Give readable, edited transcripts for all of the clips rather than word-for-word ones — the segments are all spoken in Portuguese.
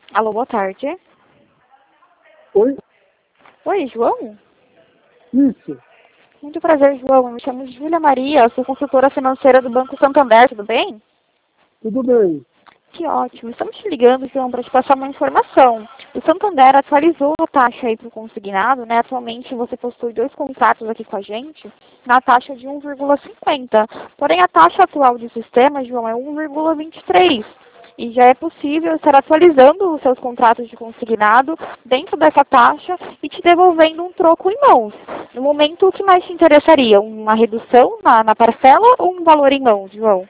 Alô, boa tarde. Oi? Oi, João? Isso. Muito prazer, João. Eu me chamo Júlia Maria, sou consultora financeira do Banco Santander, tudo bem? Tudo bem. Que ótimo. Estamos te ligando, João, para te passar uma informação. O Santander atualizou a taxa aí para o consignado, né? Atualmente você possui 2 contratos aqui com a gente, na taxa de 1,50. Porém, a taxa atual do sistema, João, é 1,23. E já é possível estar atualizando os seus contratos de consignado dentro dessa taxa e te devolvendo um troco em mãos. No momento, o que mais te interessaria? Uma redução na parcela ou um valor em mãos, João?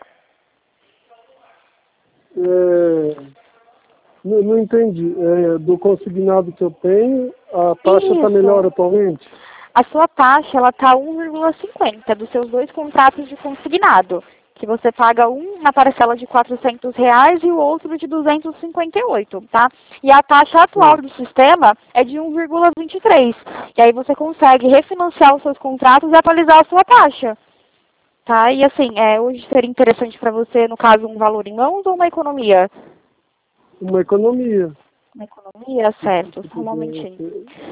Não entendi. Do consignado que eu tenho, a taxa está melhor Isso. atualmente? A sua taxa ela está 1,50 dos seus 2 contratos de consignado, que você paga um na parcela de R$ 400 e o outro de 258, tá? E a taxa atual do sistema é de 1,23. E aí você consegue refinanciar os seus contratos e atualizar a sua taxa, tá? E assim, hoje seria interessante para você, no caso, um valor em mãos ou uma economia? Uma economia. Uma economia, certo. Só um momentinho.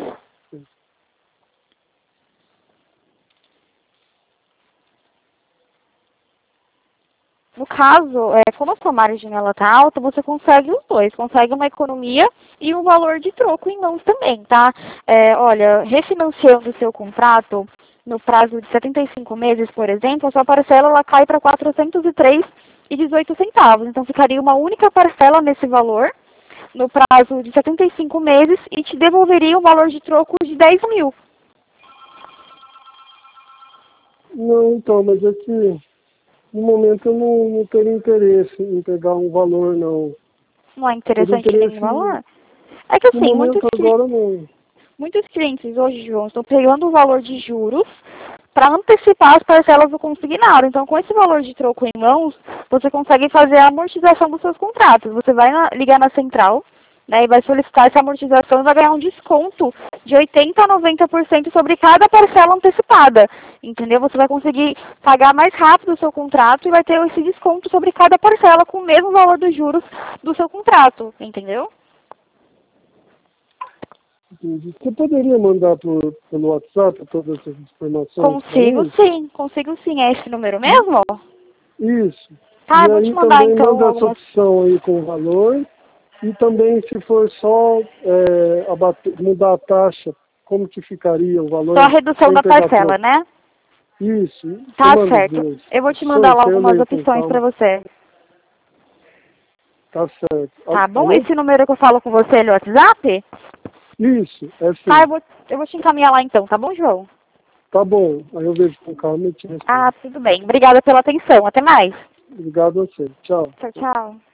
No caso, como a sua margem está alta, você consegue os dois. Consegue uma economia e um valor de troco em mãos também, tá? Olha, refinanciando o seu contrato no prazo de 75 meses, por exemplo, a sua parcela ela cai para R$ 403,18. Então, ficaria uma única parcela nesse valor no prazo de 75 meses e te devolveria um valor de troco de 10 mil. Não, então, mas é que no momento eu não teria interesse em pegar um valor, não. Não é Teria interessante nenhum interesse, valor? É que no assim, momento agora não. muitos clientes hoje, João, estão pegando o valor de juros para antecipar as parcelas do consignado. Então, com esse valor de troco em mãos, você consegue fazer a amortização dos seus contratos. Você vai ligar na central, né, e vai solicitar essa amortização e vai ganhar um desconto de 80% a 90% sobre cada parcela antecipada. Entendeu? Você vai conseguir pagar mais rápido o seu contrato e vai ter esse desconto sobre cada parcela com o mesmo valor dos juros do seu contrato. Entendeu? Entendi. Você poderia mandar pelo WhatsApp todas essas informações para mim? Consigo sim. É esse número mesmo? Isso. Tá, E eu vou te aí mandar também então manda essa algumas. opção aí com o valor. E também se for só mudar a taxa, como que ficaria o Só a valor redução sem da pegar parcela, troco? né? Isso. Você Tá manda os certo. dois. Eu vou te mandar Opções lá que eu algumas leio com opções para calma. você. Tá certo. Tá bom? Alô? Esse número que eu falo com você é o WhatsApp? Isso, é Tá, sim. eu vou te encaminhar lá então, tá bom, João? Tá bom. Aí eu vejo com calma e te respondo. Ah, tudo bem. Obrigada pela atenção. Até mais. Obrigado a você. Tchau. Tchau, tchau.